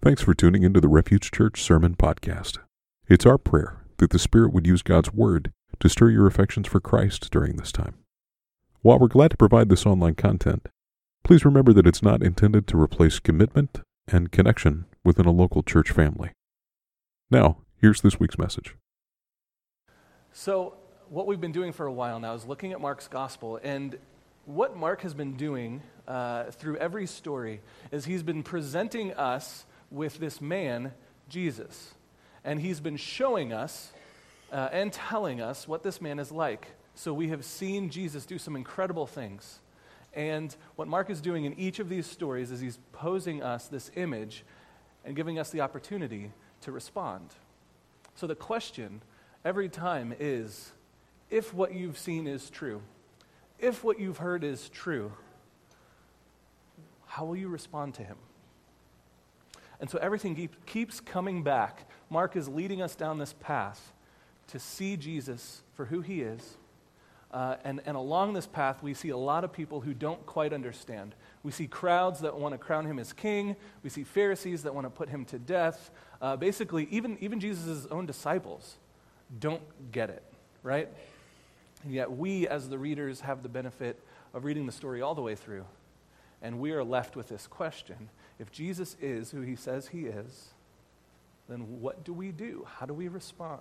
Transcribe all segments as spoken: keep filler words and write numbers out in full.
Thanks for tuning into the Refuge Church Sermon Podcast. It's our prayer that the Spirit would use God's Word to stir your affections for Christ during this time. While we're glad to provide this online content, please remember that it's not intended to replace commitment and connection within a local church family. Now, here's this week's message. So, what we've been doing for a while now is looking at Mark's gospel, and what Mark has been doing uh, through every story is he's been presenting us with this man, Jesus. And he's been showing us uh, and telling us what this man is like. So we have seen Jesus do some incredible things. And what Mark is doing in each of these stories is he's posing us this image and giving us the opportunity to respond. So the question every time is, if what you've seen is true, if what you've heard is true, how will you respond to him? And so everything keep, keeps coming back. Mark is leading us down this path to see Jesus for who he is. Uh, and, and along this path, we see a lot of people who don't quite understand. We see crowds that want to crown him as king. We see Pharisees that want to put him to death. Uh, basically, even, even Jesus' own disciples don't get it, right? And yet we, as the readers, have the benefit of reading the story all the way through. And we are left with this question. If Jesus is who he says he is, then what do we do? How do we respond?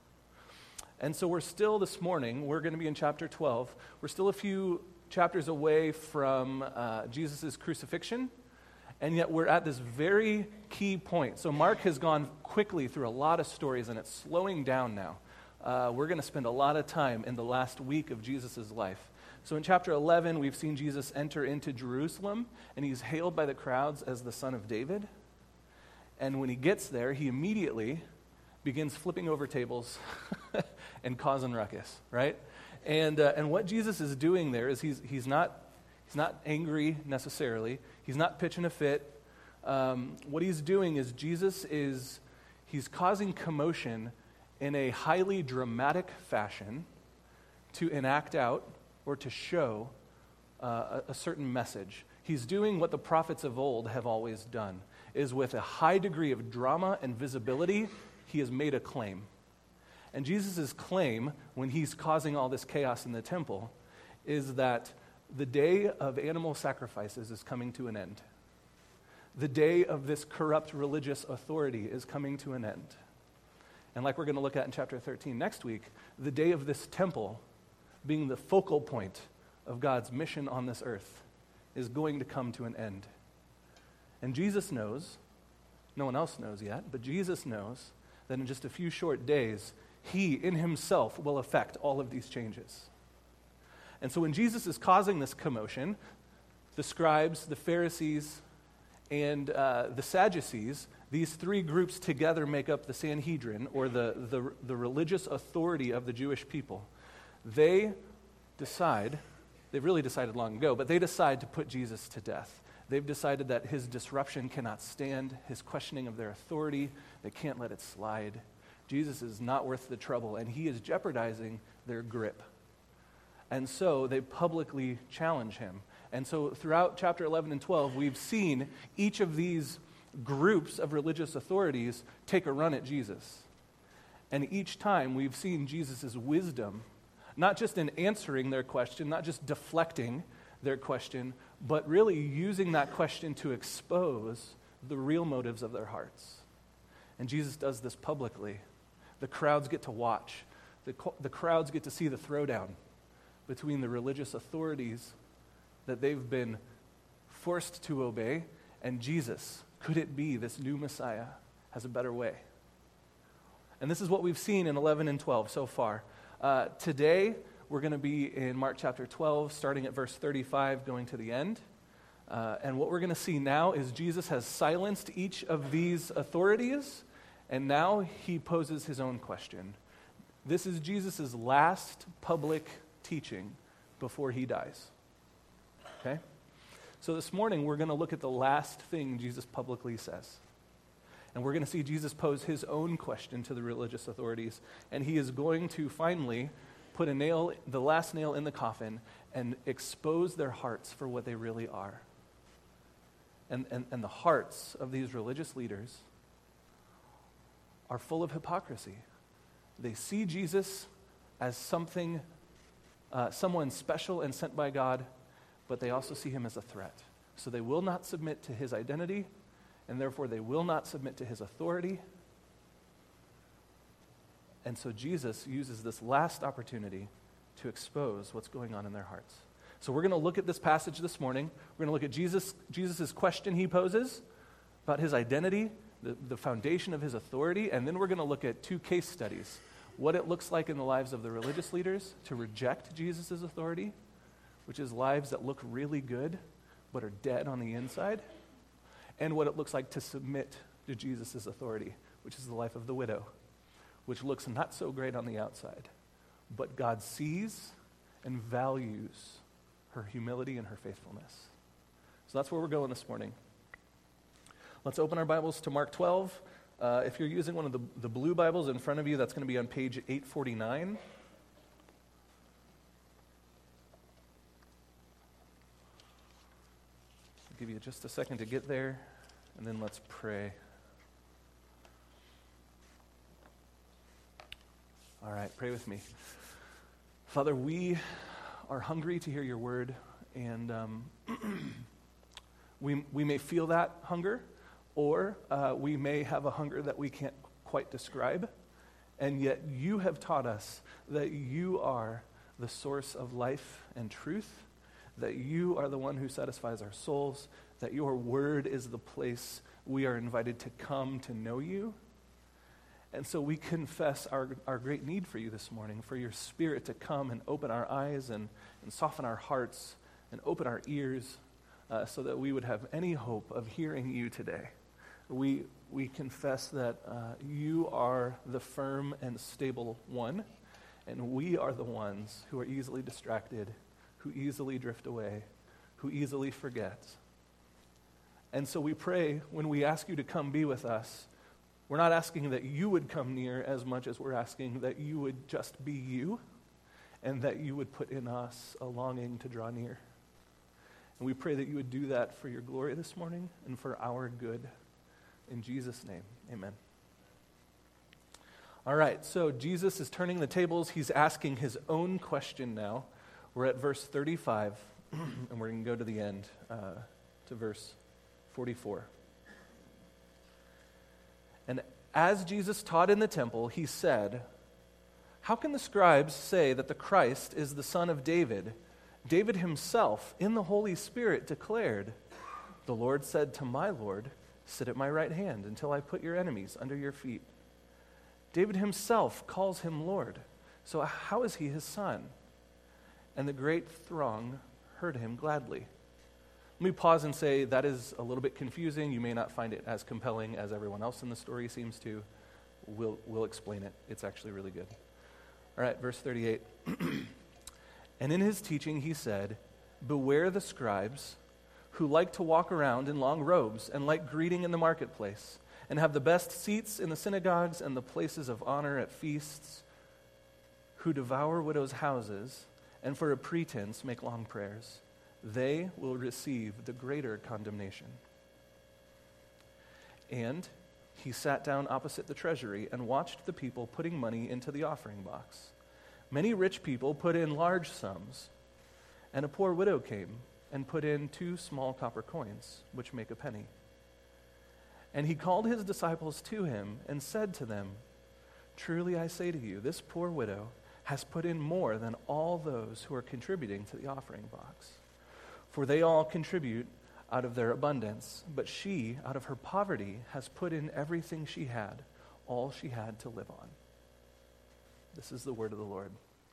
And so we're still this morning, we're going to be in chapter twelve. We're still a few chapters away from uh, Jesus' crucifixion, and yet we're at this very key point. So Mark has gone quickly through a lot of stories, and it's slowing down now. Uh, we're going to spend a lot of time in the last week of Jesus' life. So in chapter eleven, we've seen Jesus enter into Jerusalem, and he's hailed by the crowds as the Son of David. And when he gets there, he immediately begins flipping over tables and causing ruckus, right? And uh, and what Jesus is doing there is he's he's not he's not angry necessarily. He's not pitching a fit. Um, what he's doing is Jesus is he's causing commotion in a highly dramatic fashion to enact out or to show uh, a, a certain message. He's doing what the prophets of old have always done, is with a high degree of drama and visibility, he has made a claim. And Jesus' claim, when he's causing all this chaos in the temple, is that the day of animal sacrifices is coming to an end. The day of this corrupt religious authority is coming to an end. And like we're going to look at in chapter thirteen next week, the day of this temple being the focal point of God's mission on this earth is going to come to an end. And Jesus knows, no one else knows yet, but Jesus knows that in just a few short days, he in himself will affect all of these changes. And so when Jesus is causing this commotion, the scribes, the Pharisees, and uh, the Sadducees, these three groups together make up the Sanhedrin, or the, the, the religious authority of the Jewish people. They decide, they've really decided long ago, but they decide to put Jesus to death. They've decided that his disruption cannot stand, his questioning of their authority, they can't let it slide. Jesus is not worth the trouble, and he is jeopardizing their grip. And so they publicly challenge him. And so throughout chapter eleven and twelve, we've seen each of these groups of religious authorities take a run at Jesus. And each time we've seen Jesus' wisdom, not just in answering their question, not just deflecting their question, but really using that question to expose the real motives of their hearts. And Jesus does this publicly. The crowds get to watch. The, the crowds get to see the throwdown between the religious authorities that they've been forced to obey and Jesus. Could it be this new Messiah has a better way? And this is what we've seen in eleven and twelve so far. Uh, today, we're going to be in Mark chapter twelve, starting at verse thirty-five, going to the end. Uh, and what we're going to see now is Jesus has silenced each of these authorities, and now he poses his own question. This is Jesus' last public teaching before he dies. Okay? So this morning, we're going to look at the last thing Jesus publicly says. And we're going to see Jesus pose his own question to the religious authorities, and he is going to finally put a nail, the last nail in the coffin, and expose their hearts for what they really are. and, and, and the hearts of these religious leaders are full of hypocrisy. They see Jesus as something, uh, someone special and sent by God, but they also see him as a threat. So they will not submit to his identity, and therefore they will not submit to his authority. And so Jesus uses this last opportunity to expose what's going on in their hearts. So we're going to look at this passage this morning. We're going to look at Jesus, Jesus's question he poses about his identity, the, the foundation of his authority, and then we're going to look at two case studies. What it looks like in the lives of the religious leaders to reject Jesus' authority, which is lives that look really good but are dead on the inside, and what it looks like to submit to Jesus' authority, which is the life of the widow, which looks not so great on the outside, but God sees and values her humility and her faithfulness. So that's where we're going this morning. Let's open our Bibles to Mark twelve. Uh, if you're using one of the, the blue Bibles in front of you, that's going to be on page eight forty-nine. I'll give you just a second to get there, and then let's pray. All right, pray with me. Father, we are hungry to hear your word, and um, we, we may feel that hunger, or uh, we may have a hunger that we can't quite describe, and yet you have taught us that you are the source of life and truth, that you are the one who satisfies our souls, that your word is the place we are invited to come to know you. And so we confess our, our great need for you this morning, for your Spirit to come and open our eyes and, and soften our hearts and open our ears uh, so that we would have any hope of hearing you today. We, we confess that uh, you are the firm and stable one, and we are the ones who are easily distracted, who easily drift away, who easily forget. And so we pray when we ask you to come be with us, we're not asking that you would come near as much as we're asking that you would just be you and that you would put in us a longing to draw near. And we pray that you would do that for your glory this morning and for our good. In Jesus' name, amen. All right, so Jesus is turning the tables. He's asking his own question now. We're at verse thirty-five, and we're going to go to the end, uh, to verse forty-four. And as Jesus taught in the temple, he said, "How can the scribes say that the Christ is the son of David? David himself, in the Holy Spirit, declared, 'The Lord said to my Lord, sit at my right hand until I put your enemies under your feet.' David himself calls him Lord. So how is he his son?" And the great throng heard him gladly. Let me pause and say that is a little bit confusing. You may not find it as compelling as everyone else in the story seems to. We'll, we'll explain it. It's actually really good. All right, verse thirty-eight. "And in his teaching he said, 'Beware the scribes who like to walk around in long robes and like greeting in the marketplace and have the best seats in the synagogues and the places of honor at feasts, who devour widows' houses and for a pretense make long prayers. They will receive the greater condemnation.' And he sat down opposite the treasury and watched the people putting money into the offering box. Many rich people put in large sums, and a poor widow came and put in two small copper coins, which make a penny. And he called his disciples to him and said to them, 'Truly I say to you, this poor widow has put in more than all those who are contributing to the offering box. For they all contribute out of their abundance, but she, out of her poverty, has put in everything she had, all she had to live on.'" This is the word of the Lord.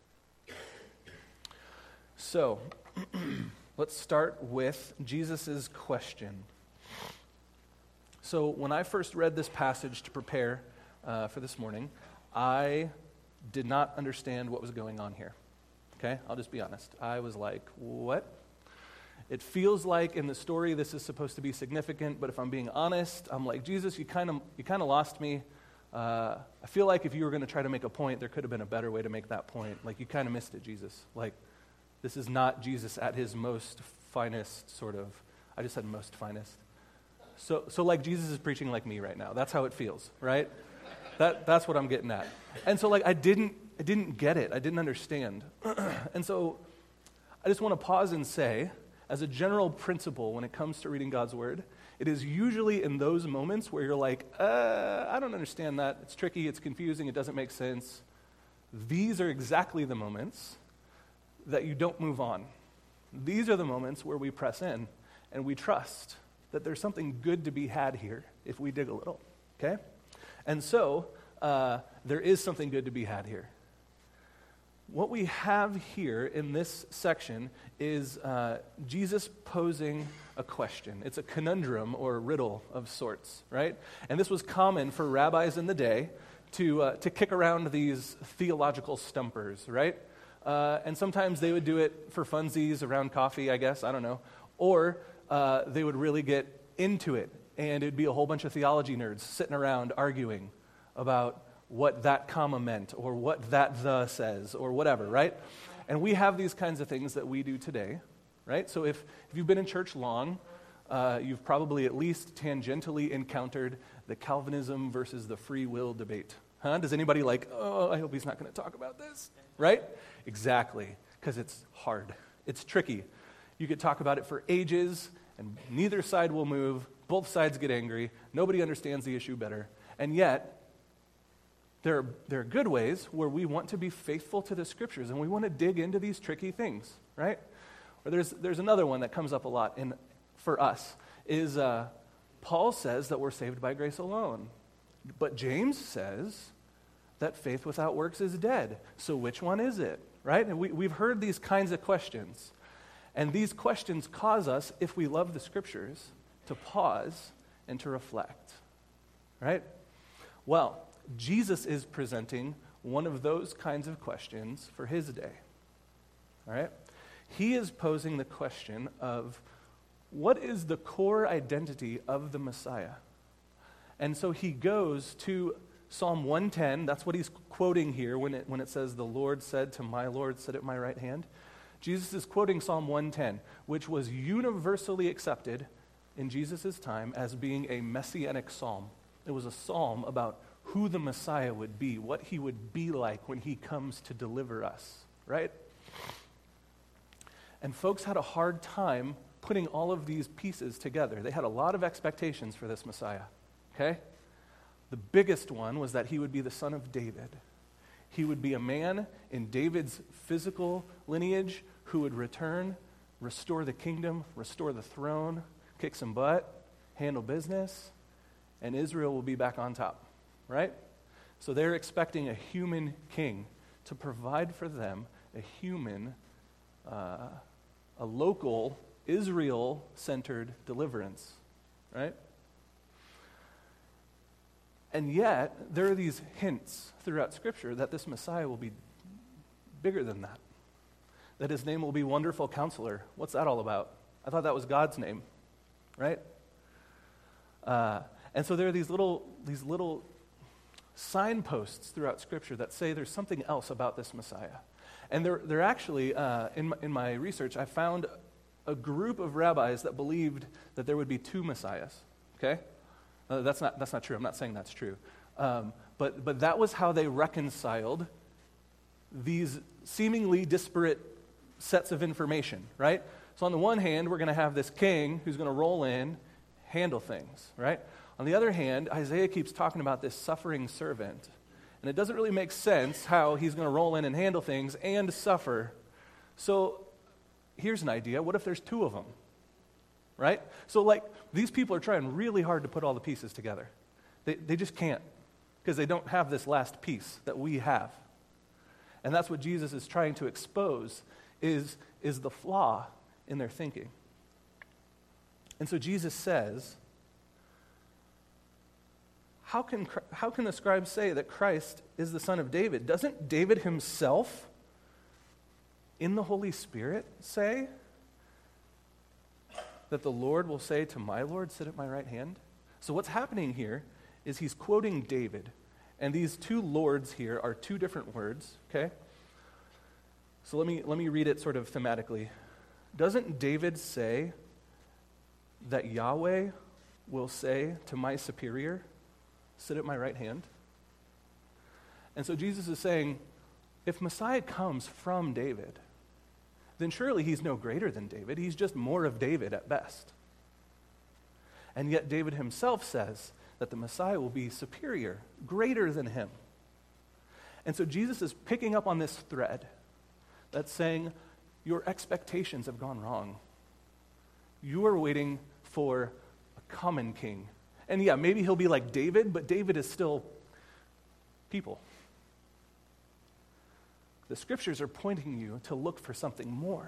So, let's start with Jesus' question. So, when I first read this passage to prepare uh, for this morning, I did not understand what was going on here. Okay? I'll just be honest. I was like, what? It feels like in the story this is supposed to be significant, but if I'm being honest, I'm like, Jesus, you kind of you kind of lost me. Uh, I feel like if you were going to try to make a point, there could have been a better way to make that point. Like, you kind of missed it, Jesus. Like, this is not Jesus at his most finest sort of, I just said most finest. So, so like Jesus is preaching like me right now. That's how it feels, right? That, that's what I'm getting at. And so, like, I didn't, I didn't get it. I didn't understand. And so, I just want to pause and say, as a general principle when it comes to reading God's Word, it is usually in those moments where you're like, uh, I don't understand that. It's tricky. It's confusing. It doesn't make sense. These are exactly the moments that you don't move on. These are the moments where we press in and we trust that there's something good to be had here if we dig a little, okay? And so, uh, there is something good to be had here. What we have here in this section is uh, Jesus posing a question. It's a conundrum or a riddle of sorts, right? And this was common for rabbis in the day to uh, to kick around these theological stumpers, right? Uh, and sometimes they would do it for funsies around coffee, I guess, I don't know. Or uh, they would really get into it, and it'd be a whole bunch of theology nerds sitting around arguing about what that comma meant, or what that the says, or whatever, right? And we have these kinds of things that we do today, right? So if, if you've been in church long, uh, you've probably at least tangentially encountered the Calvinism versus the free will debate. Huh? Does anybody like, oh, I hope he's not going to talk about this, right? Exactly, because it's hard. It's tricky. You could talk about it for ages, and neither side will move. Both sides get angry. Nobody understands the issue better. And yet, there are, there are good ways where we want to be faithful to the Scriptures, and we want to dig into these tricky things, right? Or there's there's another one that comes up a lot in for us, is uh, Paul says that we're saved by grace alone. But James says that faith without works is dead. So which one is it, right? And we, we've heard these kinds of questions. And these questions cause us, if we love the Scriptures, to pause and to reflect, right? Well, Jesus is presenting one of those kinds of questions for his day, all right? He is posing the question of, what is the core identity of the Messiah? And so he goes to Psalm one ten. That's what he's quoting here when it, when it says, the Lord said to my Lord, sit at my right hand. Jesus is quoting Psalm one ten, which was universally accepted in Jesus' time as being a messianic psalm. It was a psalm about who the Messiah would be, what he would be like when he comes to deliver us, right? And folks had a hard time putting all of these pieces together. They had a lot of expectations for this Messiah, okay? The biggest one was that he would be the son of David. He would be a man in David's physical lineage who would return, restore the kingdom, restore the throne, kick some butt, handle business, and Israel will be back on top, right? So they're expecting a human king to provide for them a human, uh, a local, Israel-centered deliverance, right? And yet, there are these hints throughout Scripture that this Messiah will be bigger than that. That his name will be Wonderful Counselor. What's that all about? I thought that was God's name, right? Uh, and so there are these little, these little signposts throughout Scripture that say there's something else about this Messiah. And they're, they're actually, uh, in, my, in my research, I found a group of rabbis that believed that there would be two Messiahs, okay? Uh, that's not that's not true. I'm not saying that's true. Um, but but that was how they reconciled these seemingly disparate sets of information, right? So on the one hand, we're going to have this king who's going to roll in, handle things, right? On the other hand, Isaiah keeps talking about this suffering servant. And it doesn't really make sense how he's going to roll in and handle things and suffer. So here's an idea. What if there's two of them? Right? So, like, these people are trying really hard to put all the pieces together. They they just can't, because they don't have this last piece that we have. And that's what Jesus is trying to expose, is, is the flaw in their thinking. And so Jesus says, how can, how can the scribes say that Christ is the son of David? Doesn't David himself, in the Holy Spirit, say that the Lord will say to my Lord, sit at my right hand? So what's happening here is he's quoting David. And these two lords here are two different words, okay? So let me let me read it sort of thematically. Doesn't David say that Yahweh will say to my superior, sit at my right hand. And so Jesus is saying, if Messiah comes from David, then surely he's no greater than David. He's just more of David at best. And yet David himself says that the Messiah will be superior, greater than him. And so Jesus is picking up on this thread that's saying, your expectations have gone wrong. You are waiting for a common king. And yeah, maybe he'll be like David, but David is still people. The scriptures are pointing you to look for something more.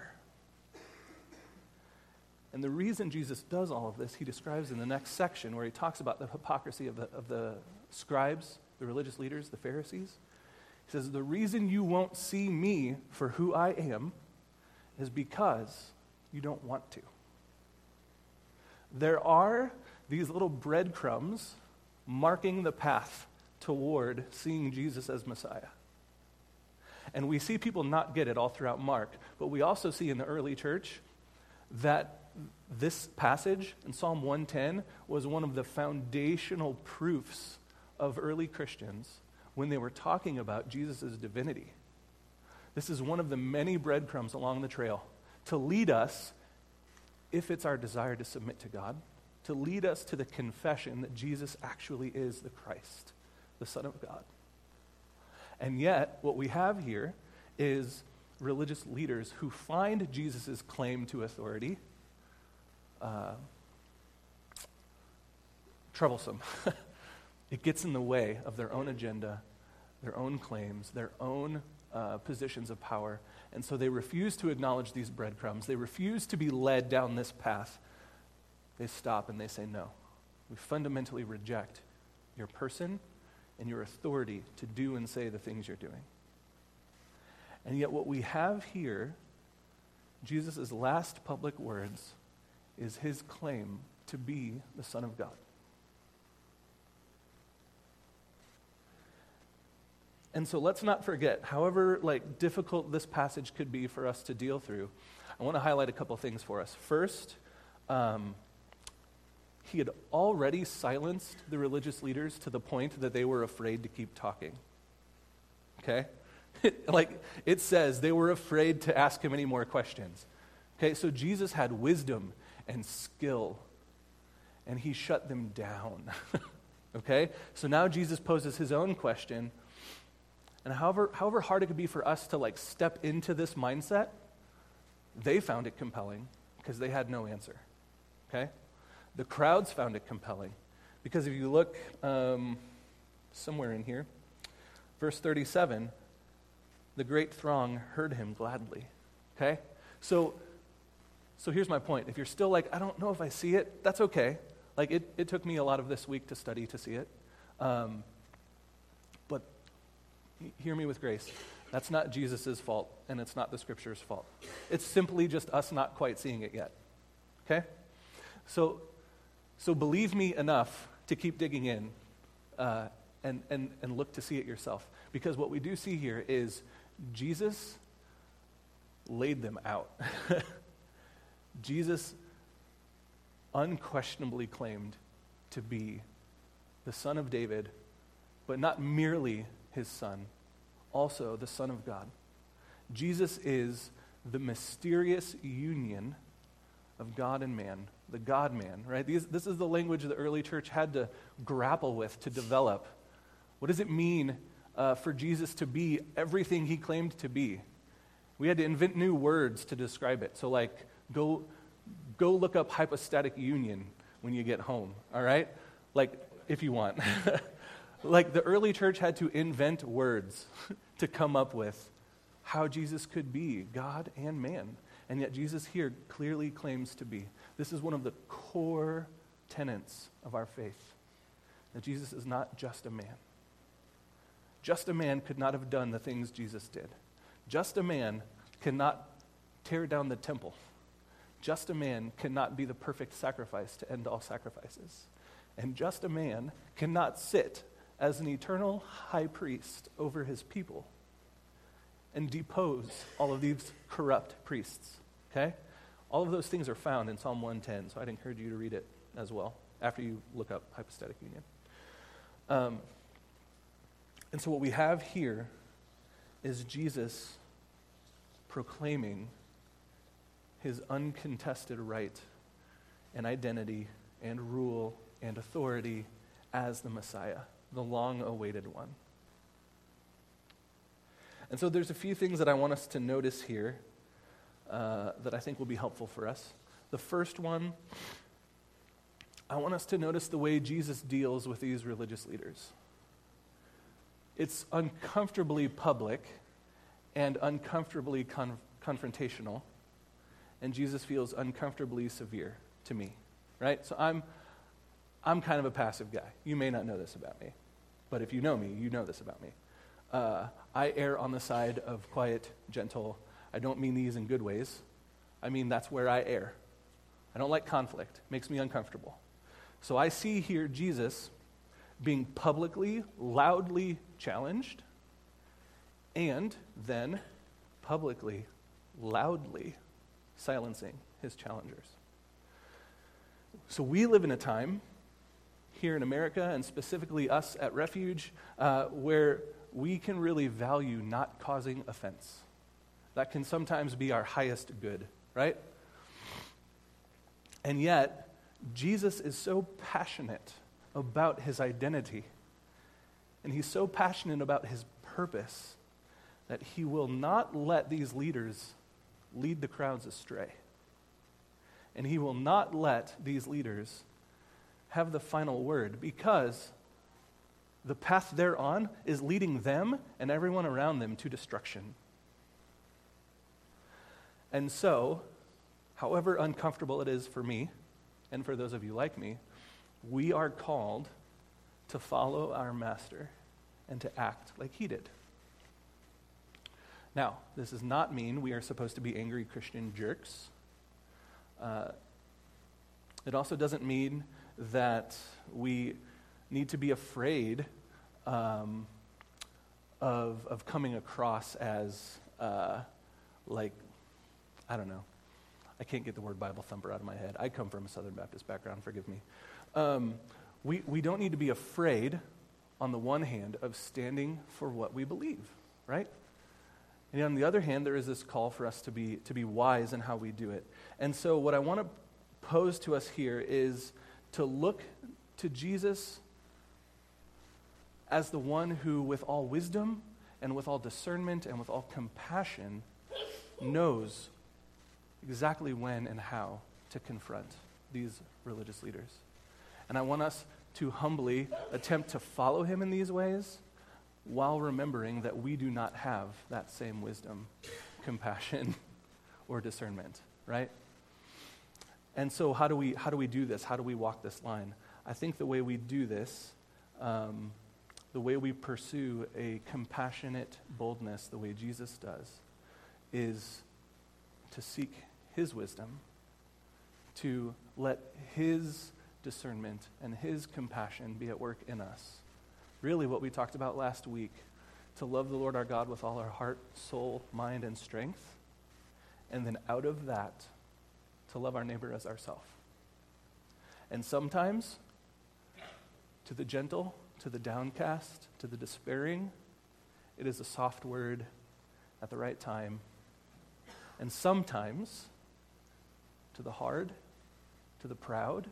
And the reason Jesus does all of this, he describes in the next section where he talks about the hypocrisy of the, of the scribes, the religious leaders, the Pharisees. He says, the reason you won't see me for who I am is because you don't want to. There are these little breadcrumbs marking the path toward seeing Jesus as Messiah. And we see people not get it all throughout Mark, but we also see in the early church that this passage in Psalm one ten was one of the foundational proofs of early Christians when they were talking about Jesus' divinity. This is one of the many breadcrumbs along the trail to lead us, if it's our desire to submit to God, to lead us to the confession that Jesus actually is the Christ, the Son of God. And yet, what we have here is religious leaders who find Jesus' claim to authority uh, troublesome. It gets in the way of their own agenda, their own claims, their own uh, positions of power. And so they refuse to acknowledge these breadcrumbs. They refuse to be led down this path. They stop and they say, no, we fundamentally reject your person and your authority to do and say the things you're doing. And yet what we have here, Jesus' last public words, is his claim to be the Son of God. And so let's not forget, however like difficult this passage could be for us to deal through, I want to highlight a couple things for us. First, um, he had already silenced the religious leaders to the point that they were afraid to keep talking. Okay? Like it says, they were afraid to ask him any more questions. Okay, so Jesus had wisdom and skill, and he shut them down. Okay? So now Jesus poses his own question, and however, however hard it could be for us to like step into this mindset, they found it compelling because they had no answer. Okay? The crowds found it compelling because if you look um, somewhere in here, verse thirty-seven, the great throng heard him gladly. Okay? So, so here's my point. If you're still like, I don't know if I see it, that's okay. Like it, it took me a lot of this week to study to see it. Um, but hear me with grace. That's not Jesus' fault, and it's not the Scripture's fault. It's simply just us not quite seeing it yet. Okay? So, so believe me enough to keep digging in uh, and, and, and look to see it yourself. Because what we do see here is Jesus laid them out. Jesus unquestionably claimed to be the Son of David, but not merely his son, also the Son of God. Jesus is the mysterious union of God and man, the God-man, right? These, this is the language the early church had to grapple with, to develop. What does it mean uh, for Jesus to be everything he claimed to be? We had to invent new words to describe it. So like, go, go look up hypostatic union when you get home, all right? Like, if you want. Like, the early church had to invent words to come up with how Jesus could be God and man. And yet Jesus here clearly claims to be. This is one of the core tenets of our faith, that Jesus is not just a man. Just a man could not have done the things Jesus did. Just a man cannot tear down the temple. Just a man cannot be the perfect sacrifice to end all sacrifices. And just a man cannot sit as an eternal high priest over his people and depose all of these corrupt priests. Okay? All of those things are found in Psalm one ten, so I'd encourage you to read it as well. after you look up hypostatic union. Um, and so what we have here is Jesus proclaiming his uncontested right and identity and rule and authority as the Messiah, the long-awaited one. And so there's a few things that I want us to notice here uh, that I think will be helpful for us. The first one, I want us to notice the way Jesus deals with these religious leaders. It's uncomfortably public and uncomfortably con- confrontational, and Jesus feels uncomfortably severe to me, right? So I'm I'm kind of a passive guy. You may not know this about me, but if you know me, you know this about me. Uh, I err on the side of quiet, gentle. I don't mean these in good ways. I mean that's where I err. I don't like conflict. It makes me uncomfortable. So I see here Jesus being publicly, loudly challenged, and then publicly, loudly silencing his challengers. So we live in a time here in America, and specifically us at Refuge, uh, where we can really value not causing offense. That can sometimes be our highest good, right? And yet, Jesus is so passionate about his identity, and he's so passionate about his purpose, that he will not let these leaders lead the crowds astray. And he will not let these leaders have the final word, because the path they're on is leading them and everyone around them to destruction. And so, however uncomfortable it is for me, and for those of you like me, we are called to follow our master and to act like he did. Now, this does not mean we are supposed to be angry Christian jerks. Uh, it also doesn't mean that we need to be afraid um, of of coming across as uh, like, I don't know. I can't get the word Bible thumper out of my head. I come from a Southern Baptist background, forgive me. Um, we, we don't need to be afraid, on the one hand, of standing for what we believe, right? And on the other hand, there is this call for us to be to be wise in how we do it. And so what I want to pose to us here is to look to Jesus as the one who, with all wisdom and with all discernment and with all compassion, knows exactly when and how to confront these religious leaders. And I want us to humbly attempt to follow him in these ways, while remembering that we do not have that same wisdom, compassion, or discernment, right? And so how do we how do we do this? How do we walk this line? I think the way we do this, um, the way we pursue a compassionate boldness, the way Jesus does, is to seek his wisdom, to let his discernment and his compassion be at work in us. Really what we talked about last week, to love the Lord our God with all our heart, soul, mind, and strength, and then out of that, to love our neighbor as ourselves. And sometimes, to the gentle, to the downcast, to the despairing, it is a soft word at the right time. And sometimes, to the hard, to the proud,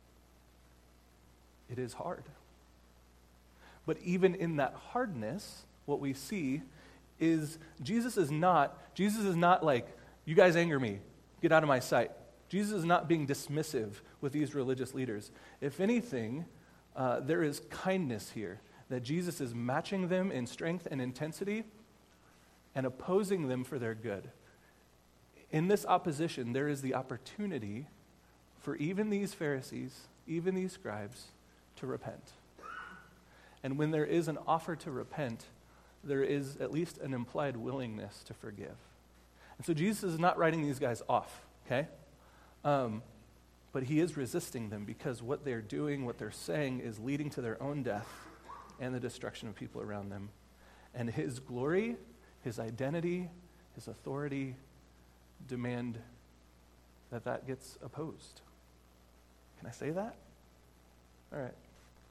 it is hard. But even in that hardness, what we see is Jesus is not, Jesus is not like, you guys anger me, get out of my sight. Jesus is not being dismissive with these religious leaders. If anything, uh, there is kindness here, that Jesus is matching them in strength and intensity and opposing them for their good. In this opposition, there is the opportunity for even these Pharisees, even these scribes, to repent. And when there is an offer to repent, there is at least an implied willingness to forgive. And so Jesus is not writing these guys off, okay? Um, but he is resisting them, because what they're doing, what they're saying, is leading to their own death and the destruction of people around them. And his glory, his identity, his authority demand that that gets opposed. Can I say that? All right.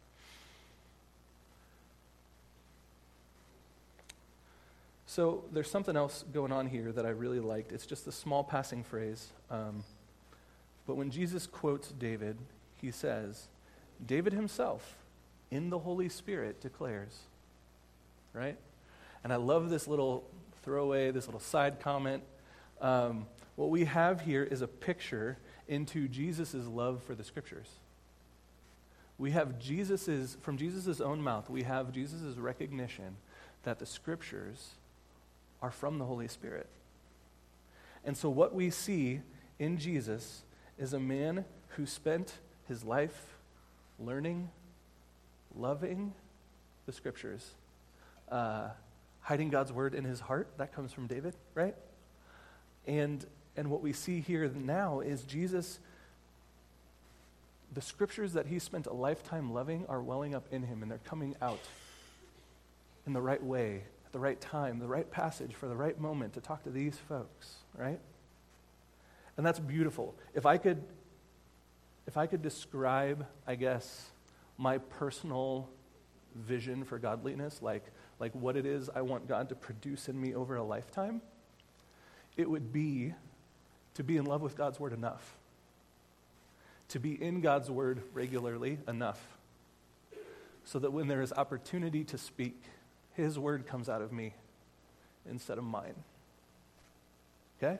So there's something else going on here that I really liked. It's just a small passing phrase. Um, but when Jesus quotes David, he says, David himself, in the Holy Spirit, declares, right? And I love this little throwaway, this little side comment. Um, what we have here is a picture into Jesus' love for the Scriptures. We have Jesus's, from Jesus' own mouth, we have Jesus' recognition that the Scriptures are from the Holy Spirit. And so what we see in Jesus is a man who spent his life learning, loving the Scriptures, uh, hiding God's word in his heart. That comes from David, right? And and what we see here now is Jesus, the Scriptures that he spent a lifetime loving are welling up in him, and they're coming out in the right way, at the right time, the right passage for the right moment to talk to these folks, right? And that's beautiful. If I could, if I could describe, I guess, my personal vision for godliness, like, like what it is I want God to produce in me over a lifetime, it would be to be in love with God's word enough. To be in God's word regularly enough. So that when there is opportunity to speak, his word comes out of me instead of mine. Okay?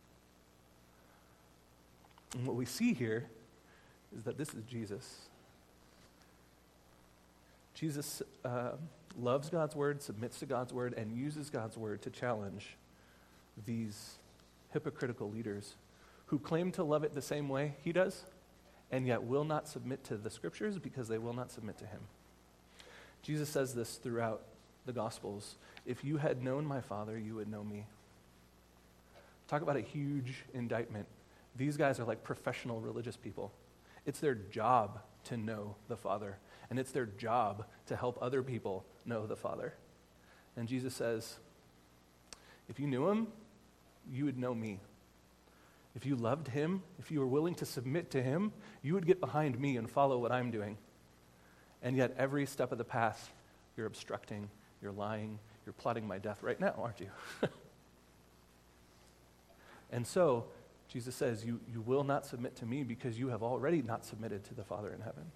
And what we see here is that this is Jesus. Jesus uh, loves God's word, submits to God's word, and uses God's word to challenge these hypocritical leaders who claim to love it the same way he does, and yet will not submit to the Scriptures because they will not submit to him. Jesus says this throughout the Gospels. If you had known my Father, you would know me. Talk about a huge indictment. These guys are like professional religious people. It's their job to know the Father, and it's their job to help other people know the Father. And Jesus says, if you knew him, you would know me. If you loved him, if you were willing to submit to him, you would get behind me and follow what I'm doing. And yet every step of the path, you're obstructing, you're lying, you're plotting my death right now, aren't you? And so, Jesus says, you, you will not submit to me because you have already not submitted to the Father in heaven.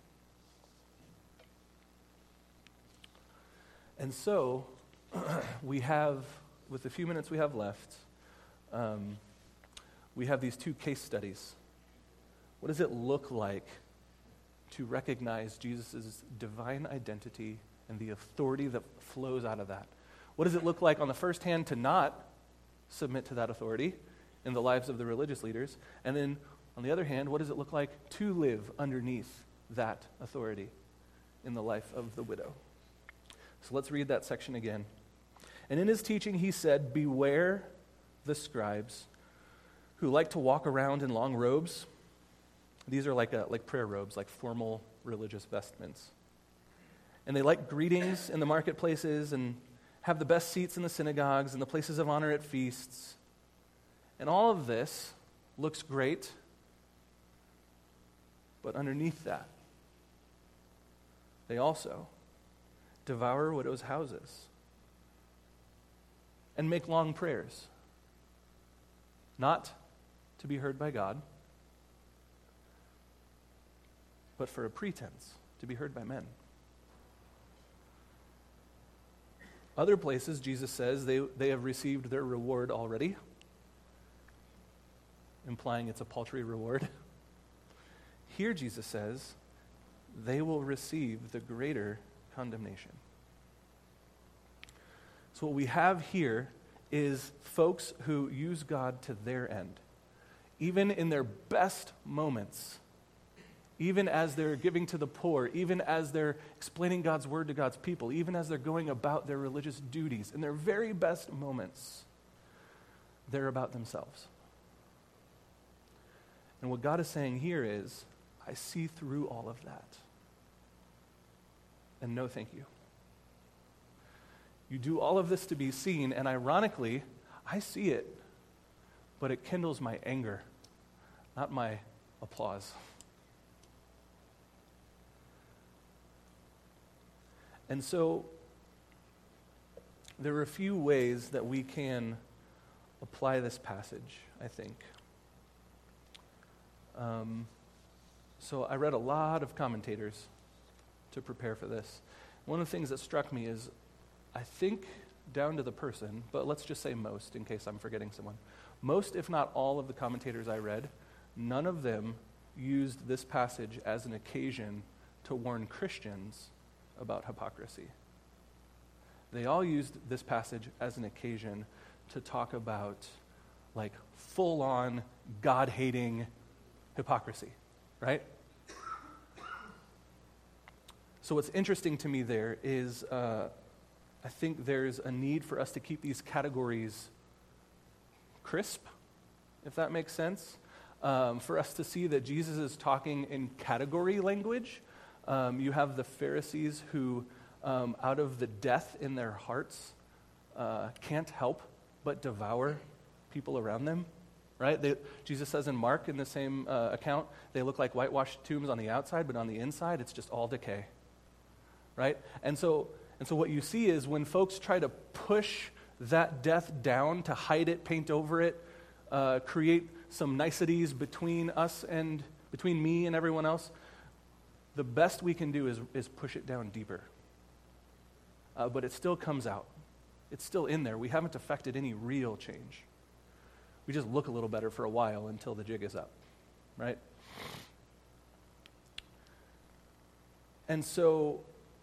And so, we have, with the few minutes we have left, um, we have these two case studies. What does it look like to recognize Jesus' divine identity and the authority that flows out of that? What does it look like, on the first hand, to not submit to that authority in the lives of the religious leaders? And then, on the other hand, what does it look like to live underneath that authority in the life of the widow? So let's read that section again. And in his teaching he said, beware the scribes who like to walk around in long robes. These are like a, like prayer robes, like formal religious vestments. And they like greetings in the marketplaces and have the best seats in the synagogues and the places of honor at feasts. And all of this looks great, but underneath that, they also devour widows' houses and make long prayers, not to be heard by God, but for a pretense to be heard by men. Other places, Jesus says, they, they have received their reward already, implying it's a paltry reward. Here, Jesus says, they will receive the greater condemnation. So what we have here is folks who use God to their end. Even in their best moments, even as they're giving to the poor, even as they're explaining God's word to God's people, even as they're going about their religious duties, in their very best moments, they're about themselves. And what God is saying here is, I see through all of that. And no thank you. You do all of this to be seen, and ironically, I see it, but it kindles my anger, not my applause. And so there are a few ways that we can apply this passage, I think. Um, so I read a lot of commentators to prepare for this. One of the things that struck me is, I think down to the person, but let's just say most in case I'm forgetting someone. Most, if not all, of the commentators I read, none of them used this passage as an occasion to warn Christians about hypocrisy. They all used this passage as an occasion to talk about like full-on God-hating hypocrisy, right? So what's interesting to me there is uh, I think there's a need for us to keep these categories crisp, if that makes sense, um, for us to see that Jesus is talking in category language. Um, you have the Pharisees who, um, out of the death in their hearts, uh, can't help but devour people around them, right? They, Jesus says in Mark, in the same uh, account, they look like whitewashed tombs on the outside, but on the inside, it's just all decay, right? And so, and so what you see is when folks try to push that death down, to hide it, paint over it, uh, create some niceties between us and, between me and everyone else, the best we can do is, is push it down deeper. Uh, but it still comes out. It's still in there. We haven't affected any real change. We just look a little better for a while until the jig is up, right? And so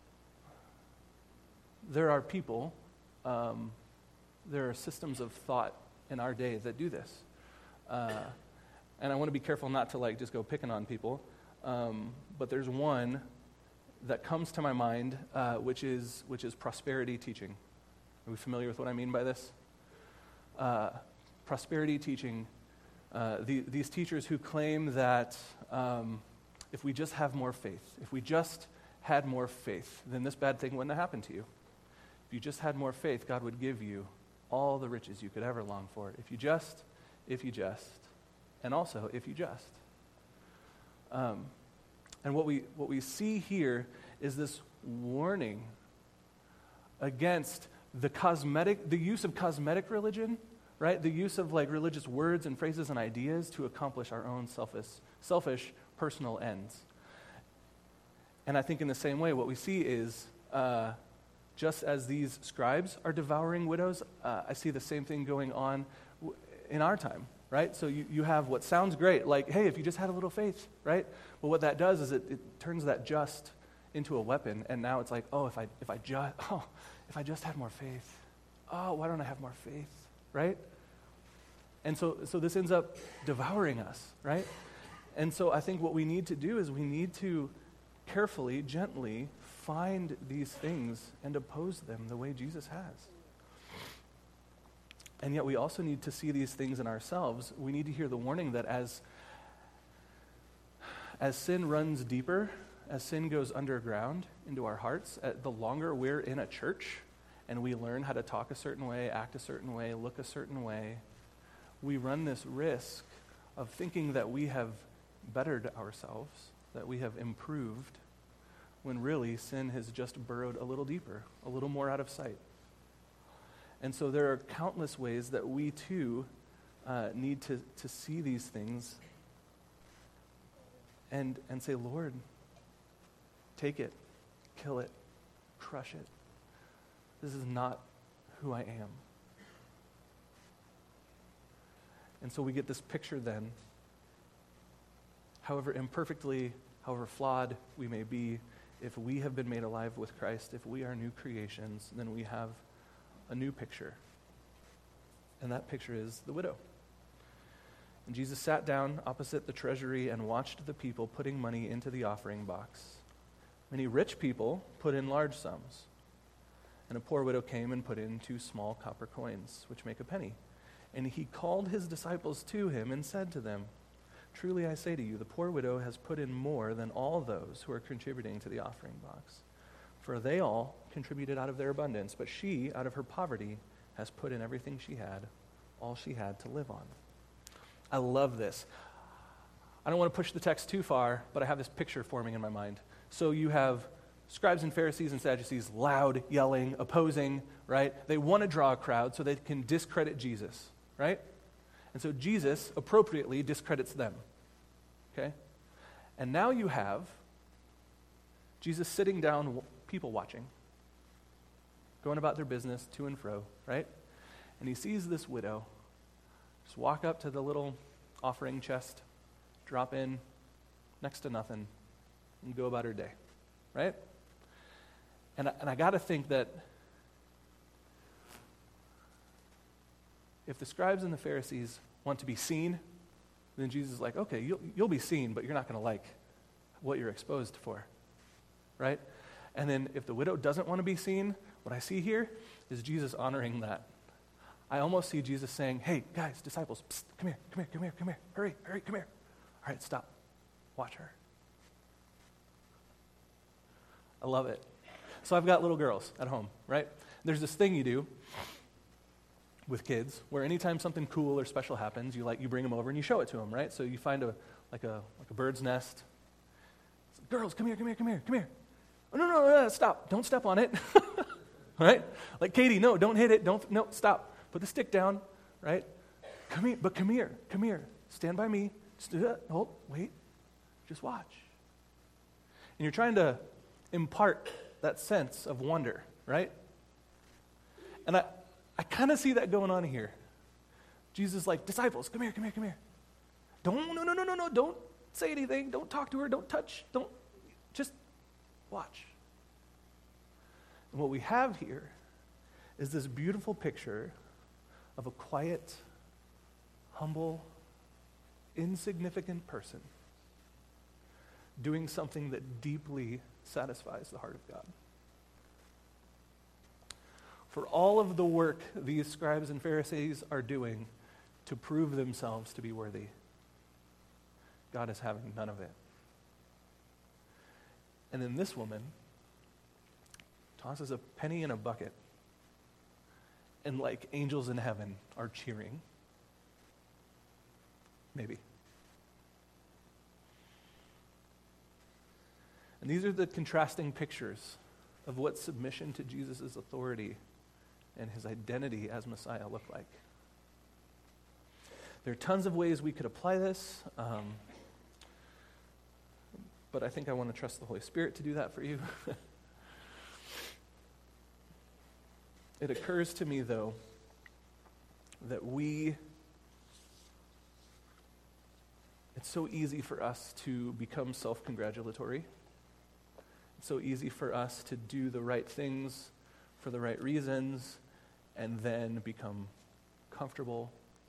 there are people, um, there are systems of thought in our day that do this. Uh, and I want to be careful not to like just go picking on people. Um, but there's one that comes to my mind, uh, which is which is prosperity teaching. Are we familiar with what I mean by this? Uh, prosperity teaching. Uh, the, these teachers who claim that um, if we just have more faith, if we just had more faith, then this bad thing wouldn't have happened to you. If you just had more faith, God would give you all the riches you could ever long for. If you just, if you just, and also if you just. Um, and what we what we see here is this warning against the cosmetic, the use of cosmetic religion, right? The use of like religious words and phrases and ideas to accomplish our own selfish, selfish personal ends. And I think in the same way, what we see is uh, just as these scribes are devouring widows, uh, I see the same thing going on w- in our time. Right? So you, you have what sounds great, like, hey, if you just had a little faith, right? But what that does is it, it turns that just into a weapon, and now it's like, oh, if I if I just oh, if I just had more faith, oh, why don't I have more faith, right? And so so this ends up devouring us, right? And so I think what we need to do is we need to carefully, gently find these things and oppose them the way Jesus has. And yet we also need to see these things in ourselves. We need to hear the warning that as, as sin runs deeper, as sin goes underground into our hearts, uh, the longer we're in a church and we learn how to talk a certain way, act a certain way, look a certain way, we run this risk of thinking that we have bettered ourselves, that we have improved, when really sin has just burrowed a little deeper, a little more out of sight. And so there are countless ways that we too uh, need to, to see these things and, and say, Lord, take it, kill it, crush it. This is not who I am. And so we get this picture then, however imperfectly, however flawed we may be, if we have been made alive with Christ, if we are new creations, then we have a new picture. And that picture is the widow. And Jesus sat down opposite the treasury and watched the people putting money into the offering box. Many rich people put in large sums. And a poor widow came and put in two small copper coins, which make a penny. And he called his disciples to him and said to them, "Truly I say to you, the poor widow has put in more than all those who are contributing to the offering box. For they all contributed out of their abundance, but she, out of her poverty, has put in everything she had, all she had to live on." I love this. I don't want to push the text too far, but I have this picture forming in my mind. So you have Scribes and Pharisees and Sadducees, loud, yelling, opposing, right? They want to draw a crowd so they can discredit Jesus, right? And so Jesus appropriately discredits them, okay? And now you have Jesus sitting down, people watching, going about their business to and fro, right? And he sees this widow just walk up to the little offering chest, drop in next to nothing, and go about her day, right? And I, and I got to think that if the scribes and the Pharisees want to be seen, then Jesus is like, okay, you'll, you'll be seen, but you're not going to like what you're exposed for, right? And then if the widow doesn't want to be seen, what I see here is Jesus honoring that. I almost see Jesus saying, hey, guys, disciples, psst, come here, come here, come here, come here, hurry, hurry, come here. All right, stop. Watch her. I love it. So I've got little girls at home, right? There's this thing you do with kids where anytime something cool or special happens, you like you bring them over and you show it to them, right? So you find a like a like a bird's nest. Girls, come here, come here, come here, come here. Oh, no, no, no, no, stop. Don't step on it. Right? Like, Katie, no, don't hit it. Don't, no, stop. Put the stick down, right? Come here, but come here, come here. Stand by me. Just do that. Hold, wait. Just watch. And you're trying to impart that sense of wonder, right? And I, I kind of see that going on here. Jesus is like, disciples, come here, come here, come here. Don't, no, no, no, no, no, don't say anything. Don't talk to her. Don't touch. Don't, just watch. And what we have here is this beautiful picture of a quiet, humble, insignificant person doing something that deeply satisfies the heart of God. For all of the work these scribes and Pharisees are doing to prove themselves to be worthy, God is having none of it. And then this woman tosses a penny in a bucket, and like angels in heaven are cheering. Maybe. And these are the contrasting pictures of what submission to Jesus' authority and his identity as Messiah look like. There are tons of ways we could apply this, um, but I think I want to trust the Holy Spirit to do that for you. It occurs to me, though, that we, it's so easy for us to become self-congratulatory. It's so easy for us to do the right things for the right reasons and then become comfortable.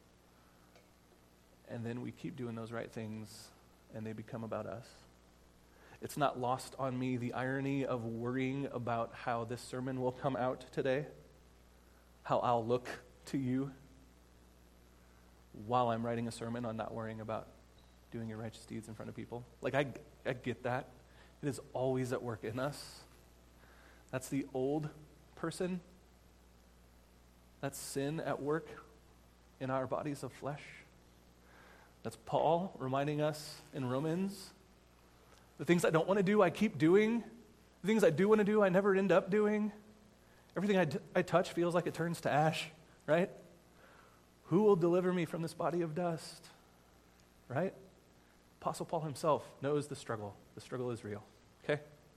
And then we keep doing those right things and they become about us. It's not lost on me the irony of worrying about how this sermon will come out today, how I'll look to you while I'm writing a sermon on not worrying about doing your righteous deeds in front of people. Like, I, I get that. It is always at work in us. That's the old person. That's sin at work in our bodies of flesh. That's Paul reminding us in Romans. The things I don't want to do, I keep doing. The things I do want to do, I never end up doing. Everything I, d- I touch feels like it turns to ash, right? Who will deliver me from this body of dust, right? Apostle Paul himself knows the struggle. The struggle is real, okay?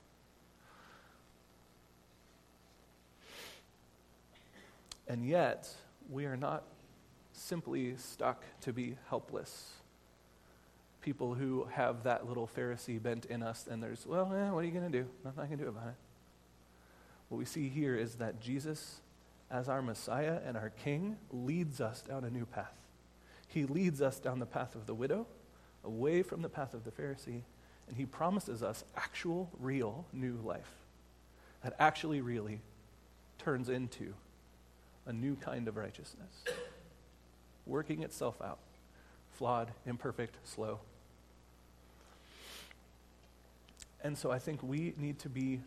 And yet, we are not simply stuck to be helpless. People who have that little Pharisee bent in us, and there's, well, eh, what are you going to do? Nothing I can do about it. What we see here is that Jesus, as our Messiah and our King, leads us down a new path. He leads us down the path of the widow, away from the path of the Pharisee, and he promises us actual, real, new life that actually, really turns into a new kind of righteousness, working itself out, flawed, imperfect, slow. And so I think we need to be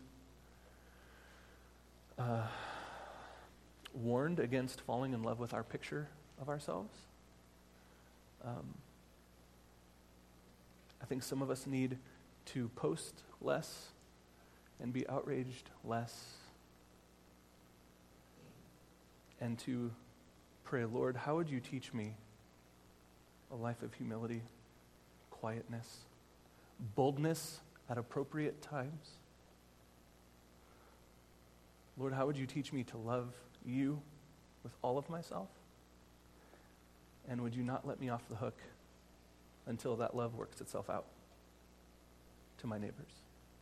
uh, warned against falling in love with our picture of ourselves. Um, I think some of us need to post less and be outraged less, and to pray, Lord, how would you teach me a life of humility, quietness, boldness at appropriate times? Lord, how would you teach me to love you with all of myself? And would you not let me off the hook until that love works itself out to my neighbors?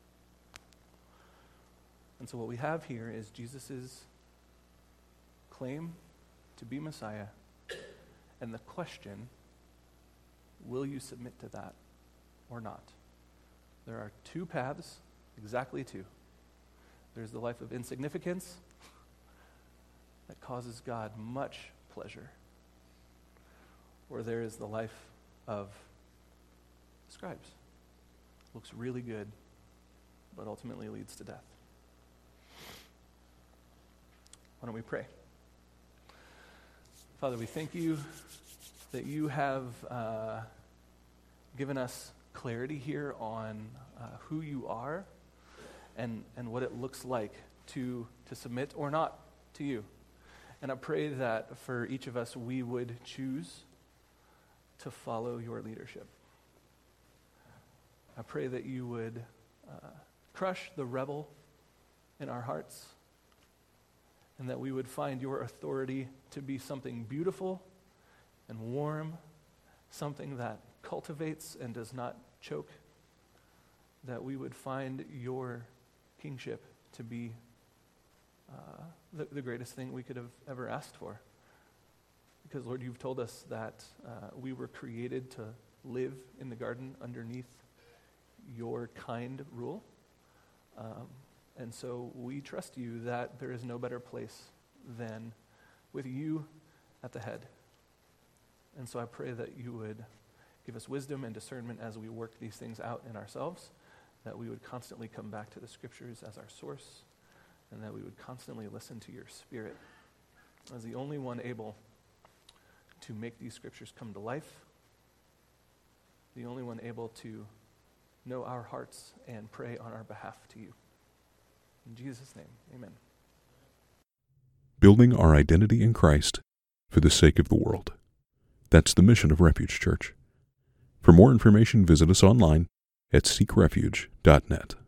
And so what we have here is Jesus' claim to be Messiah, and the question, will you submit to that or not? There are two paths, exactly two. There's the life of insignificance that causes God much pleasure, or there is the life of scribes. Looks really good, but ultimately leads to death. Why don't we pray? Father, we thank you that you have uh, given us clarity here on uh, who you are and, and what it looks like to, to submit or not to you. And I pray that for each of us, we would choose to follow your leadership. I pray that you would uh, crush the rebel in our hearts, and that we would find your authority to be something beautiful and warm, something that cultivates and does not choke, that we would find your kingship to be uh, the, the greatest thing we could have ever asked for. Because, Lord, you've told us that uh, we were created to live in the garden underneath your kind rule. Um, and so we trust you that there is no better place than with you at the head. And so I pray that you would give us wisdom and discernment as we work these things out in ourselves, that we would constantly come back to the Scriptures as our source, and that we would constantly listen to your Spirit as the only one able to make these Scriptures come to life, the only one able to know our hearts and pray on our behalf to you. In Jesus' name, amen. Building our identity in Christ for the sake of the world. That's the mission of Refuge Church. For more information, visit us online at seek refuge dot net.